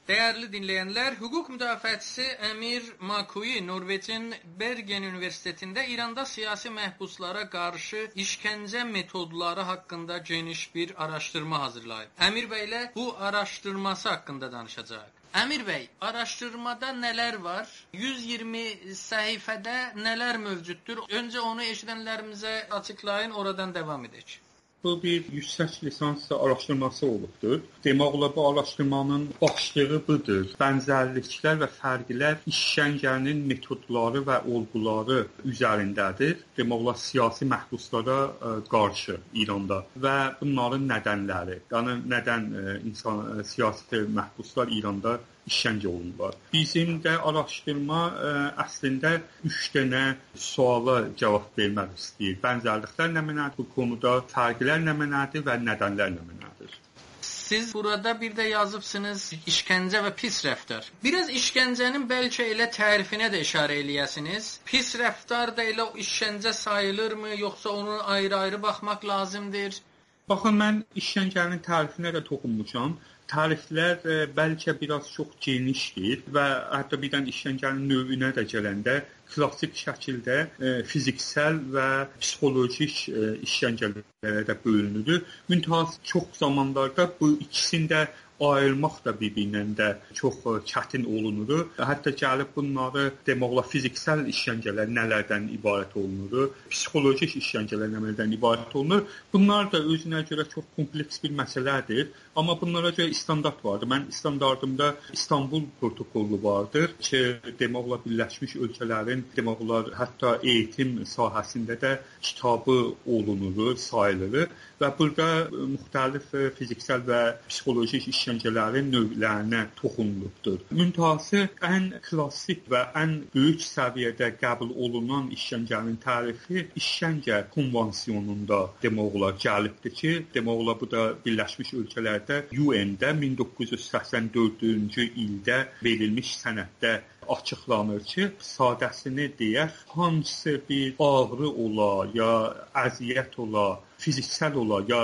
Değerli dinleyenler, hukuk müdafiəçisi Əmir Makui Norveçin Bergen Üniversitetində İranda siyasi məhbuslara qarşı işgəncə metodları haqqında geniş bir araşdırma hazırlayıb. Əmir bəylə bu araşdırması haqqında danışacaq. Əmir bəy, araşdırmada nələr var? 120 səhifədə nələr mövcuddur? Öncə onu eşidənlərimizə açıqlayın, oradan davam edək. Bu bir yüksək lisans araşdırması olubdur. Demək olar bu araşdırmanın başlığı budur. Bənzərliklər və fərqlər işgəncənin metodları və olguları üzərindədir. Demək olar siyasi məhbuslara qarşı İranda və bunların nədənləri. Yəni nədən siyasi məhbuslar İranda işgəncə olunurlar. Bizim də araşdırma əslində 3 dənə suala cavab vermək istəyir. Bənzərliklər nə mənədir bu konuda, fərqlər nə mənədir və nədənlər nə mənədir? Siz burada bir də yazıbsınız işgəncə və pis rəftar. Biraz işgəncənin bəlkə elə tərifinə də işarə eləyəsiniz. Pis rəftar da elə işgəncə sayılırmı, yoxsa onu ayrı-ayrı baxmaq lazımdır? Baxın, mən işgəncənin tərifinə də toxunmuşam. Təriflər bəlkə biraz çox genişdir və hətta birdən işgəncənin növünə də gələndə klassik şəkildə fiziksel və psixolojik işgəncələrə də bölünür. Müntəha çox zamanlarda bu ikisini də ayırmaq da bir-birindən də çox çətin olunur. Hətta gəlib bunları demək olar fiziksel işgəncələr nələrdən ibarət olunur, psixolojik işgəncələr nələrdən ibarət olunur. Bunlar da özünə görə çox kompleks bir məsələdir. Amma bunlara görə standart vardır. Mən standartımda İstanbul protokolu vardır ki, demək olar Birləşmiş Ölkələrin demək olar hətta eğitim sahəsində də kitabı olunur, sayılır və burada müxtəlif fiziksel və psixolojik işgəncələrin növlərinə toxunulubdur. Müntəhası ən klassik və ən böyük səviyyədə qəbul olunan işgəncənin tərifi işgəncə konvensiyonunda demək olar gəlibdir ki, demək olar bu da Birləşmiş Ölkələrdə UN-də 1984-cü ildə verilmiş sənəddə açıqlanır ki, sadəsini deyək, hansısa bir ağrı ola, ya əziyyət ola, fiziksel ola, ya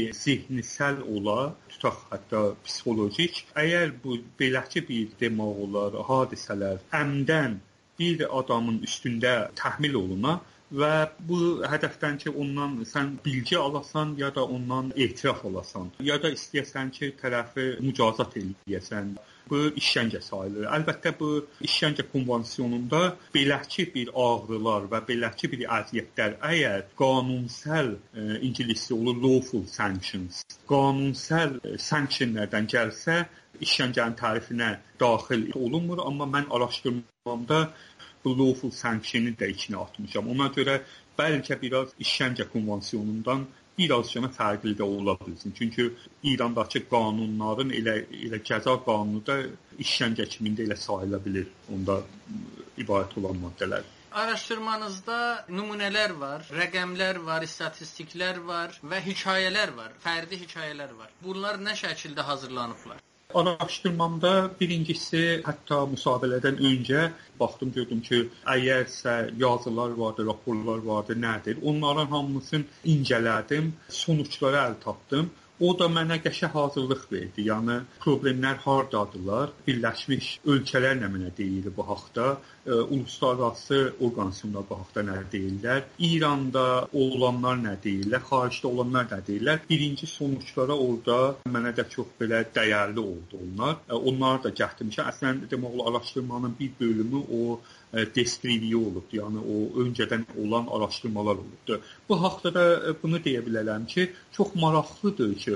zehnisel ola, tutaq hətta psixolojik, əgər bu beləki bir demək olar hadisələr əmdən bir adamın üstündə təhmil oluna və bu hədəfdən ki, ondan sən bilgi alasan, ya da ondan etiraf alasan, ya da istəyəsən ki, tərəfi mücazat eləyəsən, bu işgəncə sayılır. Əlbəttə, bu işgəncə konvensiyonunda beləki bir ağrılar və beləki bir əziyyətlər əgər qanunsal, ingiliscə olur lawful sanctions, qanunsal sanctionlərdən gəlsə, işgəncənin tərifinə daxil olunmur, amma mən araşdırmamda bu lawful sanctionu da içine atmışam. Ona görə bəlkə biraz işgəncə konvensiyonundan biraz fərqli də ola bilsin. Çünki İrandakı qanunların elə cəza qanunu da işgəncə kimində elə sayıla bilir. Onda ibarət olan maddələr. Araşdırmanızda nümunələr var, rəqəmlər var, istatistiklər var və hekayələr var, fərdi hekayələr var. Bunlar nə şəkildə hazırlanıblar? Araşdırmamda birincisi hətta müsahibələrdən öncə baxdım, gördüm ki, əgərsə yazılar vardı, raporlar vardı, nədir? Onların hamısını incələdim, sonuçları əl tapdım. O da mənə qəşəng hazırlıq verdi. Yəni problemlər hardadılar? Birləşmiş Ölkələr nə mənə deyir bu haqda? Uluslararası orqanizmlər bu haqda nə deyirlər? İranda olanlar nə deyirlər? Xaricdə olanlar nə deyirlər? Birinci sonuçlara orada mənə də çox belə dəyərli oldu onlar. Onları da gətirmişəm. Əslən demək olar araşdırmanın bir bölümü o deskripsiya olubdu. Yəni o öncədən olan araşdırmalar olubdu. Bu haqda da bunu deyə bilərəm ki, çox maraqlıdır ki,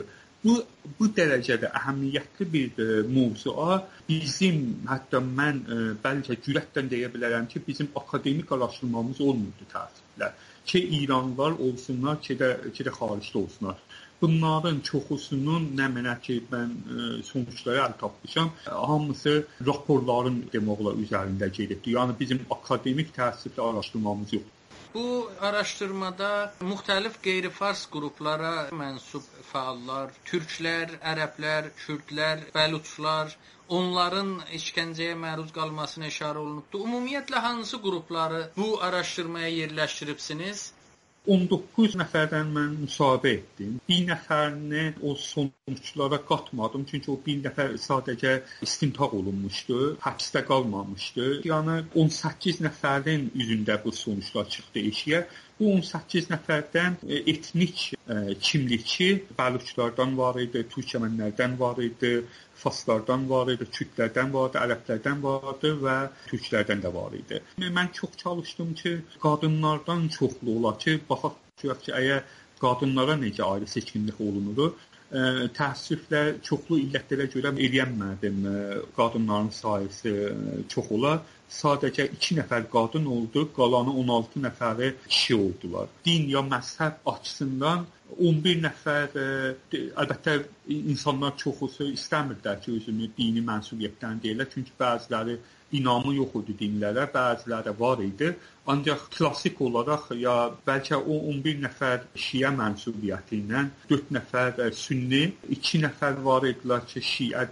bu dərəcədə əhəmiyyətli bir mövzua bizim, hətta mən bəlkə cürətlə deyə bilərəm ki, bizim akademik araşdırmamız olmurdu tərtiblər. Ki İranlılar olsunlar, ki də xaricdə olsunlar. Bunların çoxusunun nə mənə ki, mən sonuçları əl tapmışam, hamısı raporların demək olar üzərində gedibdir. Yəni bizim akademik təsirli araşdırmamız yoxdur. Bu araşdırmada müxtəlif qeyri-fars qruplara mənsub fəallar, türklər, ərəblər, kürdlər, bəluçlar, onların işgəncəyə məruz qalmasına işarə olunubdur. Ümumiyyətlə hansı qrupları bu araşdırmaya yerləşdiribsiniz? 19 nəfərdən mən müsahibə etdim. Bir nəfərini o sonuçlara qatmadım, çünki o bir nəfər sadəcə istintaq olunmuşdu, həbsdə qalmamışdı. Yəni 18 nəfərin üzündə bu sonuçlar çıxdı eşiyə. Bu 18 nəfərdən etnik kimlikçi bəluçlardan var idi, türkmənlərdən var idi, faslardan var idi, kürdlərdən var idi, ərəblərdən var idi və türklərdən də var idi. Mən çox çalışdım ki, qadınlardan çoxlu ola ki, baxaq ki, əgər qadınlara necə ayrı seçkinlik olunur, təəssüflə çoxlu illətlərə görə eləyənmədim. Qadınların sayısı çox olar. Sadəcə 2 nəfər qadın oldu, qalanı 16 nəfəri kişi oldular. Din ya məzhəb açısından 11 nəfər, əlbəttə insanlar çoxusu istəmirlər ki, özünü dini mənsubiyyətdən deyirlər, çünki bəziləri inamı yox idi dinlərə, bəziləri var idi. Ancaq klassik olaraq ya bəlkə o 11 nəfər şiə mənsubiyyəti ilə 4 nəfər sünni, 2 nəfər var idilər ki,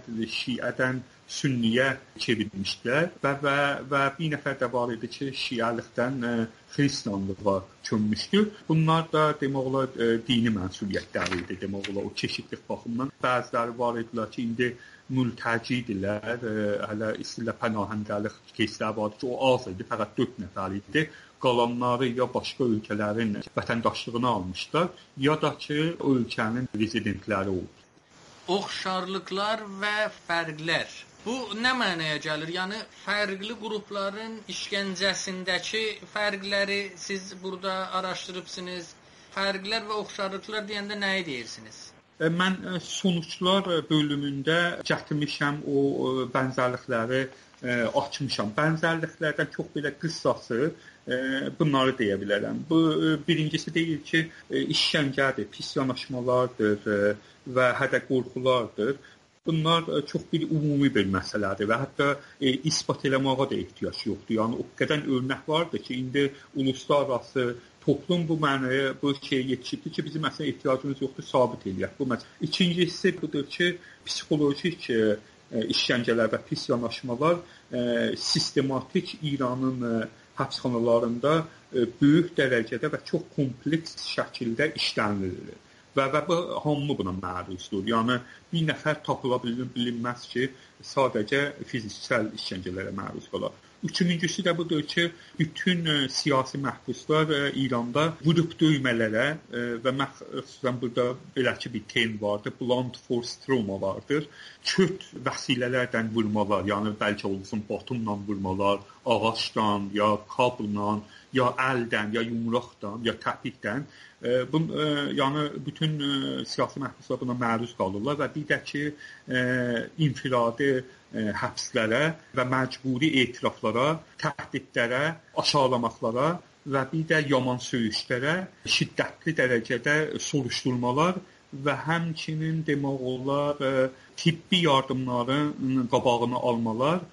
şiədən sünniyə çevirmişdilər və bir nəfər də var idi ki, şiəlikdən xristianlığa çönmüşdü. Bunlar da demək olar dini mənsubiyyətləri idi, demək olar o çeşidlik baxımdan. Bəziləri var idilər ki, indi mültəcidirlər, hələ istəyirlər pənahəndəlik keysləri vardı ki, o az idi, fəqət 4 nəfər idi. Qalanları ya başqa ölkələrin vətəndaşlığını almışlar, ya da ki, o ölkənin rezidentləri oldu. Oxşarlıqlar və fərqlər. Bu nə mənaya gəlir? Yəni, fərqli qrupların işgəncəsindəki fərqləri siz burada araşdırıbsınız. Fərqlər və oxşarlıqlar deyəndə nəyi deyirsiniz? Mən sonuçlar bölümündə gətirmişəm, o bənzərlikləri açmışam. Bənzərliklərdən çox belə qıssası bunları deyə bilərəm. Bu birincisi deyir ki, işgəncədir, pis yanaşmalardır və hətta qorxulardır. Bunlar çox bir ümumi bir məsələdir və hətta isbat eləməyə də ehtiyac yoxdur. Yəni o qədər örnək vardır ki, indi uluslararası toplum bu mənaya, bu şeyə yetişibdir ki, bizim məsələn ehtiyacımız yoxdur, sabit eləyək bu məsələ. İkincisi budur ki, psixolojik işgəncələr və pis yanaşmalar sistematik İranın həbsxanalarında böyük dərəcədə və çox kompleks şəkildə işlənilir. Və bu hamı buna məruzdur. Yəni bir nəfər tapıla bilinməz ki, sadəcə fiziksel işgəncələrə məruz qalar. Üçüncüsü də budur ki, bütün siyasi məhbuslar İranda vurub döymələrə və xüsusən burada beləki bir term vardır, blunt force trauma vardır. Köt vəsilələrdən vurmalar, yəni bəlkə olsun batumla vurmalar, ağacdan, ya kabla, ya əldən, ya yumruqdan, ya təpikdən. Yəni bütün siyasi məhbuslar buna məruz qalırlar və bir də ki, infiradi həbslərə və məcburi etiraflara, təhdidlərə, aşağılamaqlara və bir də yaman söyüşlərə şiddətli dərəcədə soruşturmalar və həmçinin demək olar tibbi yardımların qabağını almalar,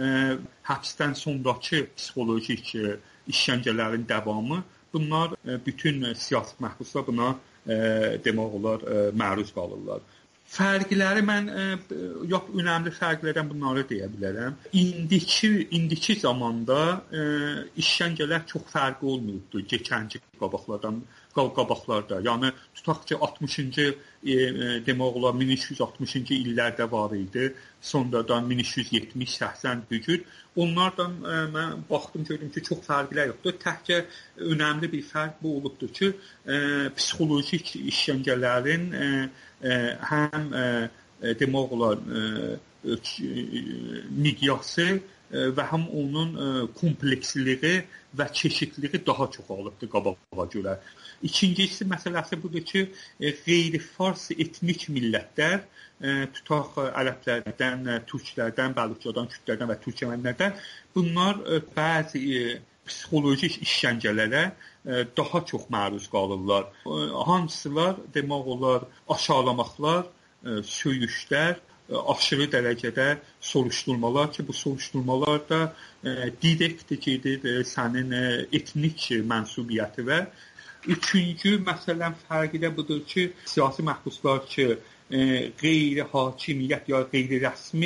həbsdən sonrakı psixolojik işgəncələrin davamı, bunlar bütün siyasi məhbuslar buna demək olar məruz qalırlar. Fərqləri mən önəmli fərqlərdən bunları deyə bilərəm. İndiki zamanda işgəncələr çox fərqli olmayıbdır keçənki qabaqlarda. Yəni tutaq ki 60-cı demək olar 1360-cı illərdə var idi. Sonradan 1370-80 bu cür. Onlardan mən baxdım gördüm ki, çox fərqlər yoxdur. Təkcə önəmli bir fərq bu olubdur ki, psixolojik işgəncələrin həm demək olar miqyası və həm onun kompleksliyi və çeşidliyi daha çox alıbdır qabağa görə. İkincisi məsələsi budur ki, qeyri-fars etnik millətlər, tutaq ərəblərdən, türklərdən, bəluçlardan, kürdlərdən və türkmənlərdən, bunlar bəzi psixolojik işgəncələrə daha çox məruz qalırlar. Hansılar demək olar aşağılamaqlar, söyüşlər, aşırı dərəcədə soruşturmalar ki, bu soruşturmalar da direkt gedir sənin etnik mənsubiyyəti və üçüncü məsələn fərqi də budur ki, siyasi məhbuslar ki, qeyri-hakimiyyət ya qeyri-rəsmi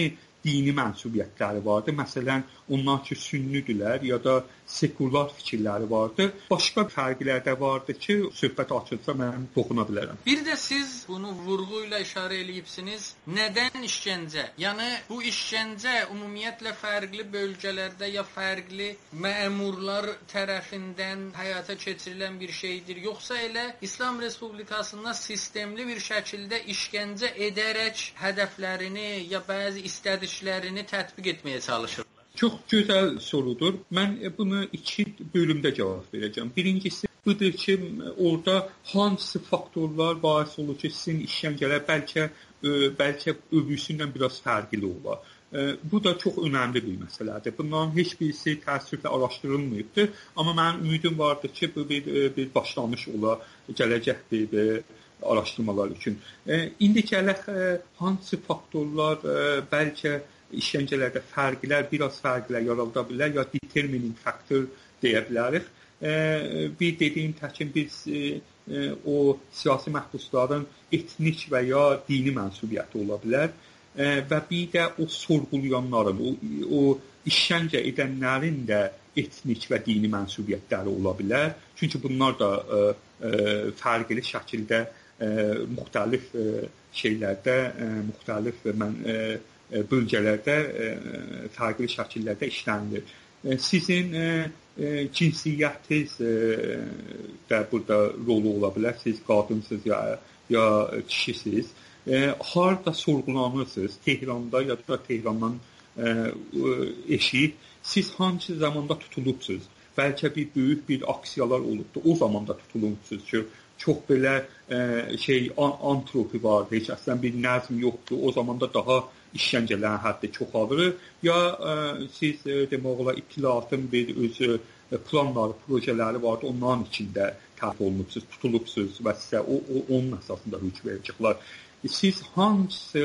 dini mənsubiyyətləri vardır. Məsələn, onlar ki, sünnüdürlər ya da sekular fikirləri vardır. Başqa fərqlər də vardır ki, söhbət açılsa mən toxuna bilərəm. Bir də siz bunu vurğu ilə işarə eləyibsiniz. Nədən işgəncə? Yəni bu işgəncə ümumiyyətlə fərqli bölgələrdə ya fərqli məmurlar tərəfindən həyata keçirilən bir şeydir, yoxsa elə İslam Respublikasında sistemli bir şəkildə işgəncə edərək hədəflərini ya bəzi istədiklərini tətbiq etməyə çalışır? Çox gözəl sorudur. Mən bunu iki bölümdə cavab verəcəm. Birincisi budur ki, orada hansı faktorlar bahis olur ki, sizin işgəncələr bəlkə öbürsündən biraz fərqli olar. Bu da çox önəmli bir məsələdir. Bunların heç birisi təəssüflə araşdırılmayıbdır. Amma mənim ümidim vardır ki, bu bir başlanmış ola gələcək bir araşdırmalar üçün. İndi gələk hansı faktorlar bəlkə işgəncələrdə biraz fərqlər yarada bilər, ya determining faktor deyə bilərik. Bir dediyim təkin biz o siyasi məhbusların etnik və ya dini mənsubiyyəti ola bilər və bir də o sorğulayanların, o işgəncə edənlərin də etnik və dini mənsubiyyətləri ola bilər. Çünki bunlar da fərqli şəkildə müxtəlif şeylərdə, müxtəlif bölgələrdə fərqli şəkillərdə işlənilir. Sizin cinsiyyətiniz də burada rolu ola bilər. Siz qadınsınız ya kişisiniz. Harada sorğulanırsınız? Tehranda ya da Tehrandan eşit. Siz hansı zamanda tutulubsunuz? Bəlkə bir böyük bir aksiyalar olubdur. O zamanda tutulubsunuz ki, çox belə antropi var, heç əslən bir nəzm yoxdur. O zamanda daha işgəncələrin həddi çoxalır. Ya siz demək olar ittilatın bir öz planları, projeləri vardı, onların içində tərk olunubsunuz, tutulubsunuz və sizə onun əsasında hökm verəcəklər. Siz hansı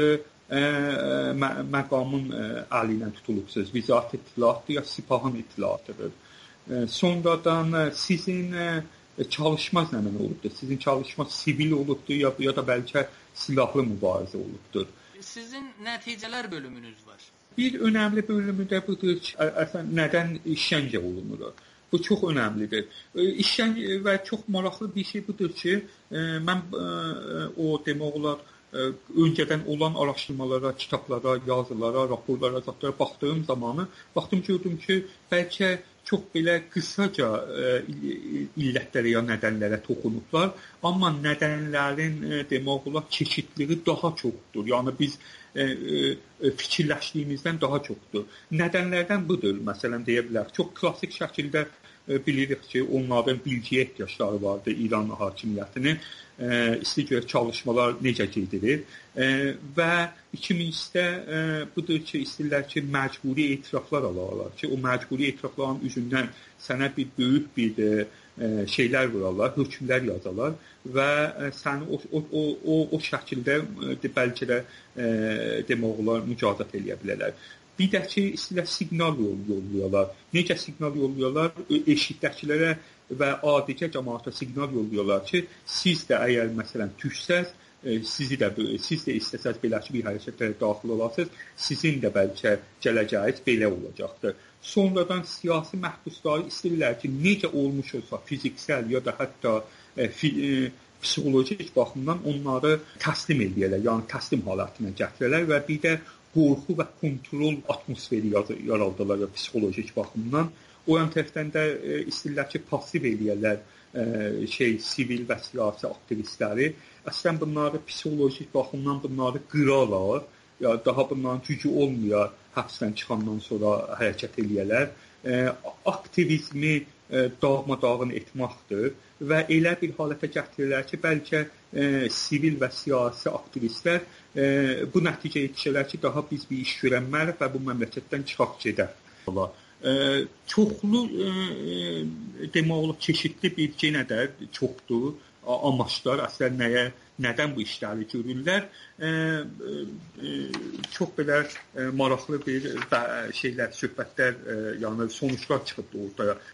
məqamın əli ilə tutulubsunuz? Vizarət ittilatdır ya Sipahın ittilatıdır? Sonradan sizin çalışma nəmin olubdur? Sizin çalışma sivil olubdur ya da bəlkə silahlı mübarizə olubdur? Sizin nəticələr bölümünüz var. Bir önəmli bölümü də budur ki, nədən işgəncə olunur? Bu çox önəmlidir. İşgəncə və çox maraqlı bir şey budur ki, mən o demək olar öncədən olan araşdırmalara, kitablara, yazılara, raporlara, zətlərə baxdığım zamanı gördüm ki, bəlkə çox belə qısaca illətlərə ya nədənlərə toxunublar, amma nədənlərin demək olar çeşidliyi daha çoxdur. Yəni biz fikirləşdiyimizdən daha çoxdur. Nədənlərdən budur, məsələn deyə bilərik. Çox klassik şəkildə bilirik ki, onların bilgiyə ehtiyacları vardı İran hakimiyyətinin. İstiqor çalışmalar necə gedir və ikincisi budur ki, istəyirlər ki, məcburi etiraflar alarlar ki, o məcburi etirafların üzündən sənə bir böyük bir şeylər vurarlar, hökmlər yazarlar və səni o şəkildə bəlkə də demək olar mücazat eləyə bilərlər. Bir də ki, istəyirlər siqnal yolluyorlar. Necə siqnal yolluyorlar? Eşitdəkilərə və adicə cəmaata siqnal yolluyorlar ki, siz də əgər məsələn türksəz, siz də istəsəz belə ki, bir hərəkətlərə daxil olasınız, sizin də bəlkə gələcəyiniz belə olacaqdır. Sonradan siyasi məhbusları istəyirlər ki, necə olmuş olsa fiziksel ya da hətta psixolojik baxımdan onları təslim edərlər, yəni təslim halətinə gətirərlər və bir də qorxu və kontrol atmosferi yaradırlar psixolojik baxımdan. O yan tərəfdən də istəyirlər ki, pasiv eləyərlər sivil və siyasi aktivistləri. Əslən bunları psixolojik baxımdan bunları qırarlar, ya daha bunların gücü olmayar, həbsdən çıxandan sonra hərəkət eləyərlər. Aktivizmi dağmadağın etməkdir və elə bir halətə gətirirlər ki, bəlkə sivil və siyasi aktivistlər bu nəticəyə yetişirlər ki, daha biz bir iş görənməliyik və bu məmləkətdən çıxaq gedək. Çoxlu demək olar çeşidli bir yenə də çoxdur amaçlar, əslən nədən bu işləri görürlər. Çox belə maraqlı bir söhbətlər, yəni sonuçlar çıxıbdı ortaya.